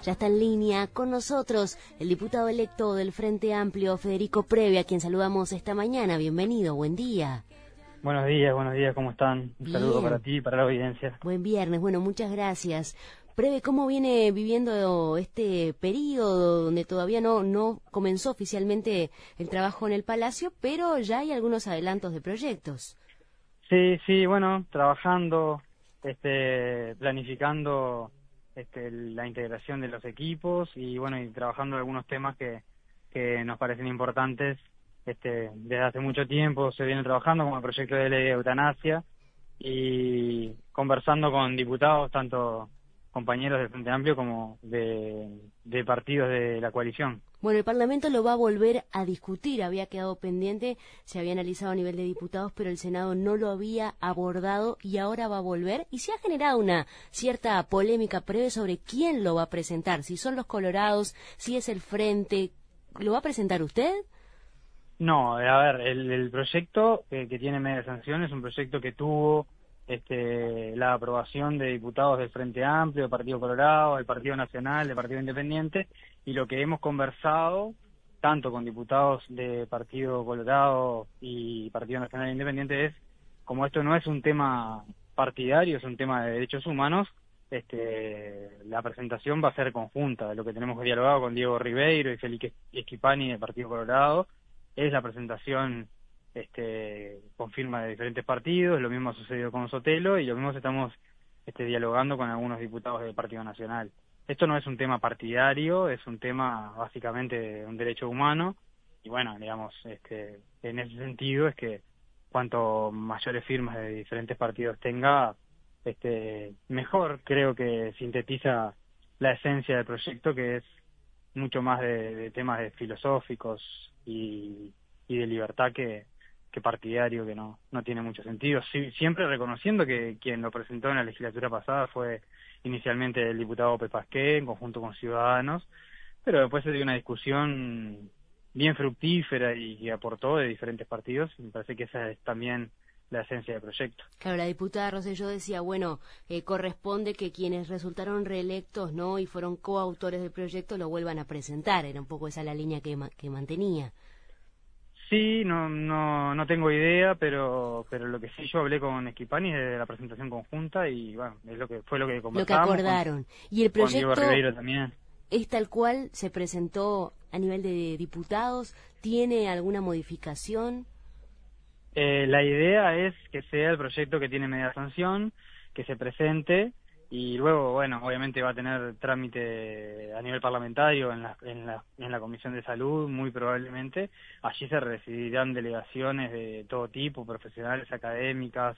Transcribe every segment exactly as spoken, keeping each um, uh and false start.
Ya está en línea con nosotros el diputado electo del Frente Amplio, Federico Preve, a quien saludamos esta mañana. Bienvenido, buen día. Buenos días, buenos días, ¿cómo están? Un Bien. saludo para ti y para la audiencia. Buen viernes, bueno, muchas gracias. Preve, ¿cómo viene viviendo este periodo donde todavía no, no comenzó oficialmente el trabajo en el Palacio, pero ya hay algunos adelantos de proyectos? Sí, sí, bueno, trabajando, este, planificando este, la integración de los equipos y bueno, y trabajando algunos temas que, que nos parecen importantes. Este, desde hace mucho tiempo se viene trabajando como el proyecto de ley de eutanasia y conversando con diputados, tanto compañeros del Frente Amplio como de, de partidos de la coalición. Bueno, el Parlamento lo va a volver a discutir, había quedado pendiente, se había analizado a nivel de diputados, pero el Senado no lo había abordado y ahora va a volver. Y se ha generado una cierta polémica breve sobre quién lo va a presentar, si son los colorados, si es el Frente. ¿Lo va a presentar usted? No, a ver, el, el proyecto eh, que tiene media sanción es un proyecto que tuvo este, la aprobación de diputados del Frente Amplio, del Partido Colorado, del Partido Nacional, del Partido Independiente, y lo que hemos conversado, tanto con diputados de Partido Colorado y Partido Nacional e Independiente, es, como esto no es un tema partidario, es un tema de derechos humanos, este, la presentación va a ser conjunta. Lo que tenemos dialogado con Diego Ribeiro y Félix Esquipani del Partido Colorado es la presentación este, con firma de diferentes partidos. Lo mismo ha sucedido con Sotelo y lo mismo estamos este, dialogando con algunos diputados del Partido Nacional. Esto no es un tema partidario, es un tema básicamente de un derecho humano y bueno, digamos, este, en ese sentido es que cuanto mayores firmas de diferentes partidos tenga, este, mejor. Creo que sintetiza la esencia del proyecto, que es mucho más de, de temas de filosóficos y, y de libertad que, que partidario, que no, no tiene mucho sentido. Sí, siempre reconociendo que quien lo presentó en la legislatura pasada fue inicialmente el diputado Pepe Pasqué, en conjunto con Ciudadanos, pero después se dio una discusión bien fructífera y que aportó de diferentes partidos, y me parece que esa es también la esencia del proyecto. Claro, la diputada Rosselló decía, bueno, eh, corresponde que quienes resultaron reelectos, ¿no?, y fueron coautores del proyecto lo vuelvan a presentar. Era un poco esa la línea que, ma que mantenía. Sí, no, no, no tengo idea, pero, pero lo que sí, yo hablé con Esquipani de la presentación conjunta y bueno, es lo que fue lo que conversamos. Lo que acordaron. Con, y el proyecto con Diego Ribeiro también. ¿Es tal cual se presentó a nivel de diputados? ¿Tiene alguna modificación? Eh, la idea es que sea el proyecto que tiene media sanción, que se presente y luego, bueno, obviamente va a tener trámite a nivel parlamentario en la, en la, en la Comisión de Salud, muy probablemente. Allí se recibirán delegaciones de todo tipo, profesionales, académicas,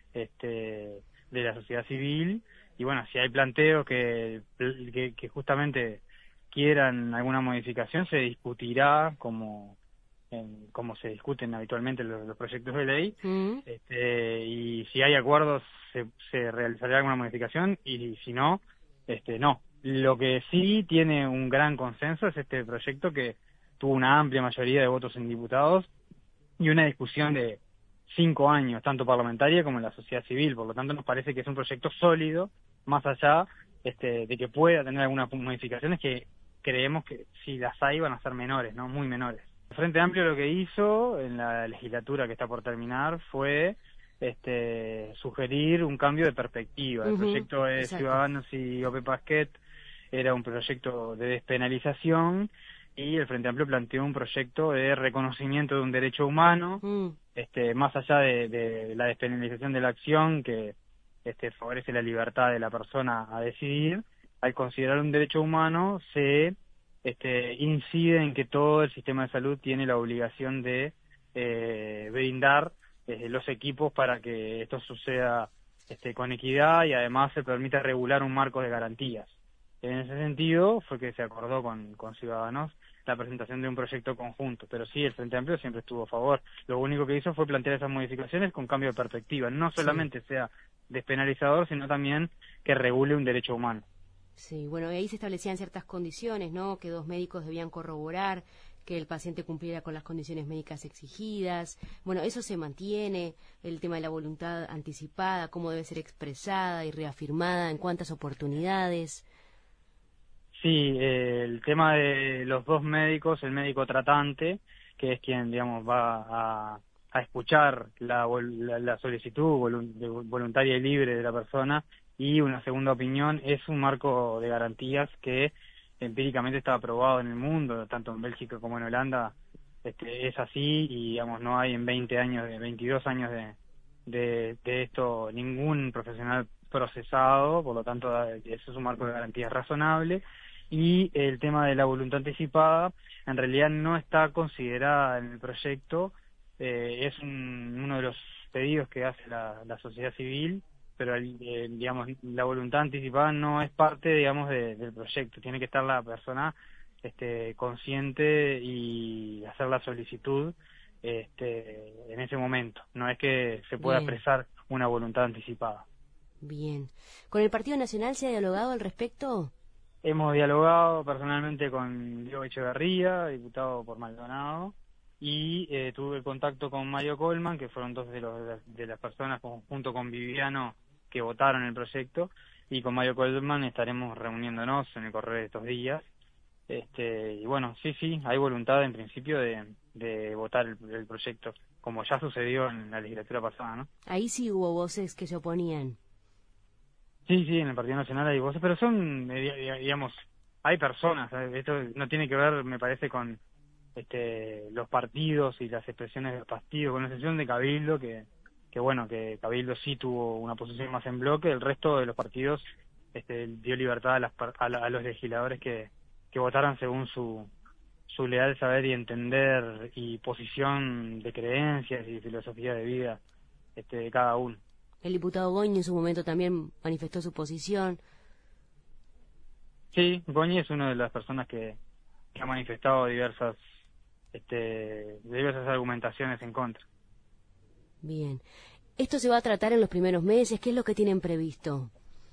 este, de la sociedad civil. Y bueno, si hay planteos que, que, que justamente quieran alguna modificación, se discutirá como... En, como se discuten habitualmente los, los proyectos de ley, mm. este, y si hay acuerdos se, se realizará alguna modificación y si no, este, no. Lo que sí tiene un gran consenso es este proyecto que tuvo una amplia mayoría de votos en diputados y una discusión de cinco años, tanto parlamentaria como en la sociedad civil. Por lo tanto, nos parece que es un proyecto sólido, más allá este, de que pueda tener algunas modificaciones que creemos que si las hay van a ser menores, no muy menores. El Frente Amplio lo que hizo en la legislatura que está por terminar fue este, sugerir un cambio de perspectiva. El uh-huh, proyecto de exacto. Ciudadanos y O P Pasquet era un proyecto de despenalización y el Frente Amplio planteó un proyecto de reconocimiento de un derecho humano, uh-huh. este, más allá de, de la despenalización de la acción que este, favorece la libertad de la persona a decidir. Al considerar un derecho humano se Este, incide en que todo el sistema de salud tiene la obligación de eh, brindar eh, los equipos para que esto suceda este, con equidad y además se permita regular un marco de garantías. En ese sentido fue que se acordó con, con Ciudadanos la presentación de un proyecto conjunto, pero sí, el Frente Amplio siempre estuvo a favor. Lo único que hizo fue plantear esas modificaciones con cambio de perspectiva, no solamente sí. sea despenalizador, sino también que regule un derecho humano. Sí, bueno, ahí se establecían ciertas condiciones, ¿no?, que dos médicos debían corroborar, que el paciente cumpliera con las condiciones médicas exigidas. Bueno, eso se mantiene, el tema de la voluntad anticipada, cómo debe ser expresada y reafirmada, en cuántas oportunidades. Sí, eh, el tema de los dos médicos, el médico tratante, que es quien, digamos, va a, a escuchar la, la, la solicitud voluntaria y libre de la persona, y una segunda opinión, es un marco de garantías que empíricamente está aprobado en el mundo, tanto en Bélgica como en Holanda. Este, es así, y digamos, no hay en veinte años, de veintidós años de, de, de esto ningún profesional procesado, por lo tanto eso es un marco de garantías razonable. Y el tema de la voluntad anticipada en realidad no está considerada en el proyecto, eh, es un, uno de los pedidos que hace la, la sociedad civil, pero eh, digamos, la voluntad anticipada no es parte, digamos, de, del proyecto. Tiene que estar la persona este, consciente y hacer la solicitud este, en ese momento. No es que se pueda Bien. expresar una voluntad anticipada. Bien. ¿Con el Partido Nacional se ha dialogado al respecto? Hemos dialogado personalmente con Diego Echeverría, diputado por Maldonado, y eh, tuve contacto con Mario Colman, que fueron dos de, los, de, las, de las personas, junto con Viviano, que votaron el proyecto, y con Mario Colman estaremos reuniéndonos en el correr de estos días. Este, y bueno, sí, sí, hay voluntad en principio de, de votar el, el proyecto, como ya sucedió en la legislatura pasada, ¿no? Ahí sí hubo voces que se oponían. Sí, sí, en el Partido Nacional hay voces, pero son, eh, digamos, hay personas. Esto no tiene que ver, me parece, con este, los partidos y las expresiones de los partidos, con la excepción de Cabildo, que, que bueno, que Cabildo sí tuvo una posición más en bloque. El resto de los partidos este, dio libertad a, las, a, la, a los legisladores que, que votaran según su, su leal saber y entender y posición de creencias y filosofía de vida este, de cada uno. El diputado Goñi en su momento también manifestó su posición. Sí, Goñi es una de las personas que, que ha manifestado diversas este, diversas argumentaciones en contra. Bien. ¿Esto se va a tratar en los primeros meses? ¿Qué es lo que tienen previsto?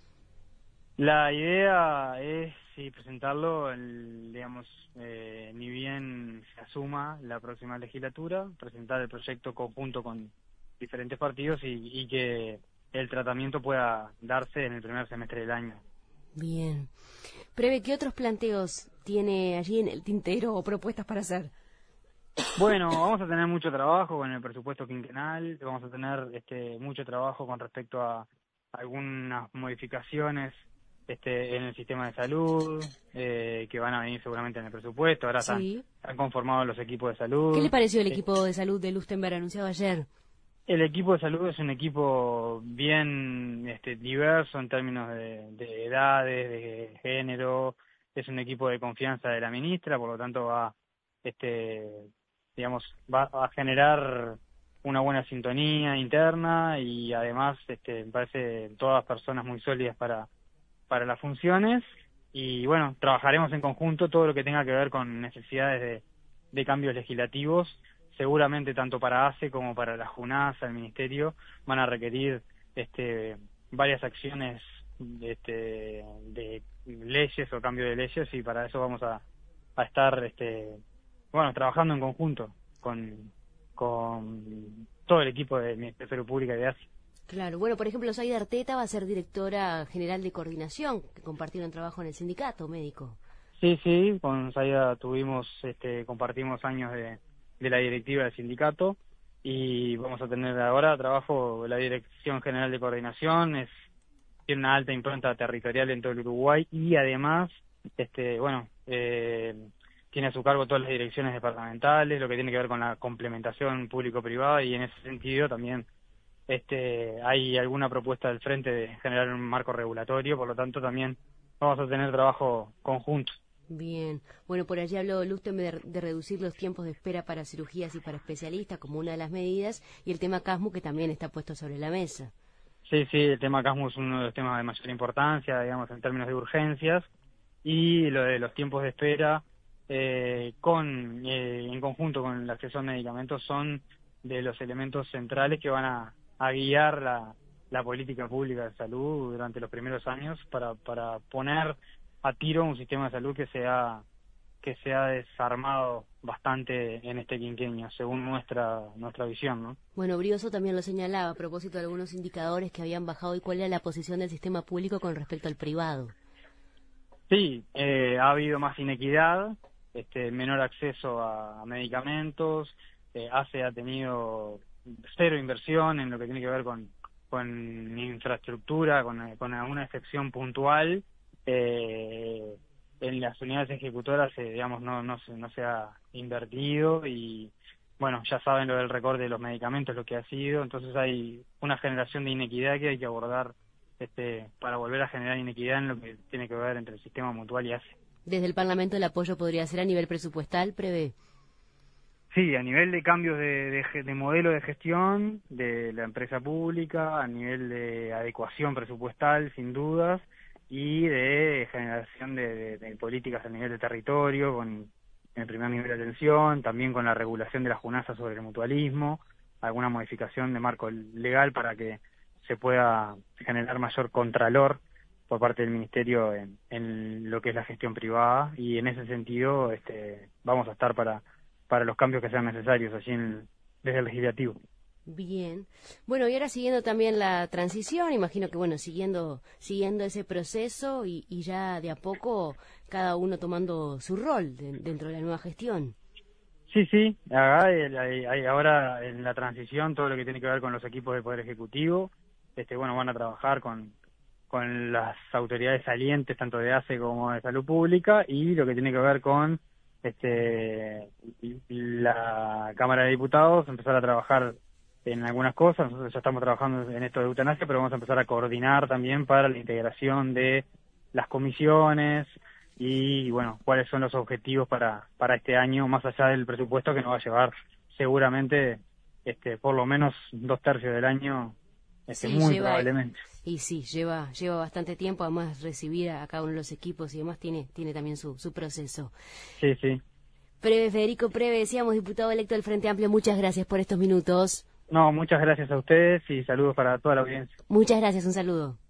La idea es sí, presentarlo, el, digamos, eh, ni bien se asuma la próxima legislatura, presentar el proyecto conjunto con diferentes partidos y, y que el tratamiento pueda darse en el primer semestre del año. Bien. Preve, ¿qué otros planteos tiene allí en el tintero o propuestas para hacer? Bueno, vamos a tener mucho trabajo con el presupuesto quinquenal, vamos a tener este, mucho trabajo con respecto a algunas modificaciones este, en el sistema de salud, eh, que van a venir seguramente en el presupuesto. Ahora Sí. están, están conformados los equipos de salud. ¿Qué le pareció el Eh, equipo de salud de Lustenberg anunciado ayer? El equipo de salud es un equipo bien este, diverso en términos de, de edades, de género. Es un equipo de confianza de la ministra, por lo tanto va, este, digamos, va a generar una buena sintonía interna y además, este, me parece todas personas muy sólidas para para las funciones. Y bueno, trabajaremos en conjunto todo lo que tenga que ver con necesidades de, de cambios legislativos. Seguramente tanto para A C E como para la JUNASA, el Ministerio, van a requerir este, varias acciones este, de leyes o cambio de leyes, y para eso vamos a, a estar este, bueno, trabajando en conjunto con, con todo el equipo de Ministerio de Salud Pública y de A C E. Claro, bueno, por ejemplo, Zaida Arteta va a ser directora general de coordinación, que compartieron trabajo en el sindicato médico. Sí, sí, con Zaida tuvimos, este, compartimos años de, de la directiva del sindicato, y vamos a tener ahora trabajo de la Dirección General de Coordinación. Es, tiene una alta impronta territorial en todo el Uruguay, y además, este, bueno, eh, tiene a su cargo todas las direcciones departamentales, lo que tiene que ver con la complementación público-privada, y en ese sentido también este, hay alguna propuesta del frente de generar un marco regulatorio, por lo tanto también vamos a tener trabajo conjunto. Bien. Bueno, por allí habló Lustenberg de, de reducir los tiempos de espera para cirugías y para especialistas como una de las medidas, y el tema CASMU, que también está puesto sobre la mesa. Sí, sí, el tema CASMU es uno de los temas de mayor importancia, digamos, en términos de urgencias, y lo de los tiempos de espera eh, con eh, en conjunto con el acceso a medicamentos son de los elementos centrales que van a, a guiar la, la política pública de salud durante los primeros años para, para poner a tiro un sistema de salud que se ha, que se ha desarmado bastante en este quinquenio, según nuestra nuestra visión, ¿no? Bueno, Brioso también lo señalaba a propósito de algunos indicadores que habían bajado y cuál era la posición del sistema público con respecto al privado. Sí, eh, ha habido más inequidad, este, menor acceso a, a medicamentos, eh, ACE ha tenido cero inversión en lo que tiene que ver con, con infraestructura, con, con alguna excepción puntual. Eh, en las unidades ejecutoras, eh, digamos, no, no, se, no se ha invertido y, bueno, ya saben lo del recorte de los medicamentos, lo que ha sido, entonces hay una generación de inequidad que hay que abordar este, para volver a generar inequidad en lo que tiene que ver entre el sistema mutual y ACE. Desde el Parlamento el apoyo podría ser a nivel presupuestal, prevé. Sí, a nivel de cambios de, de, de modelo de gestión de la empresa pública, a nivel de adecuación presupuestal, sin dudas, y de generación de, de, de políticas a nivel de territorio, con el primer nivel de atención, también con la regulación de la JUNASA sobre el mutualismo, alguna modificación de marco legal para que se pueda generar mayor contralor por parte del Ministerio en, en lo que es la gestión privada, y en ese sentido este, vamos a estar para, para los cambios que sean necesarios allí en, desde el legislativo. Bien. Bueno, y ahora siguiendo también la transición, imagino que, bueno, siguiendo siguiendo ese proceso y, y ya de a poco cada uno tomando su rol de, dentro de la nueva gestión. Sí, sí, acá hay, hay ahora en la transición todo lo que tiene que ver con los equipos del Poder Ejecutivo, este, bueno, van a trabajar con, con las autoridades salientes, tanto de ACE como de Salud Pública, y lo que tiene que ver con este la Cámara de Diputados, empezar a trabajar en algunas cosas. Nosotros ya estamos trabajando en esto de eutanasia, pero vamos a empezar a coordinar también para la integración de las comisiones y, bueno, cuáles son los objetivos para para este año, más allá del presupuesto que nos va a llevar seguramente este por lo menos dos tercios del año, este, Sí, muy lleva, probablemente. y sí, lleva lleva bastante tiempo, además recibir a cada uno de los equipos y demás tiene tiene también su, su proceso. Sí, sí. Preve, Federico Preve, decíamos, diputado electo del Frente Amplio, muchas gracias por estos minutos. No, muchas gracias a ustedes y saludos para toda la audiencia. Muchas gracias, un saludo.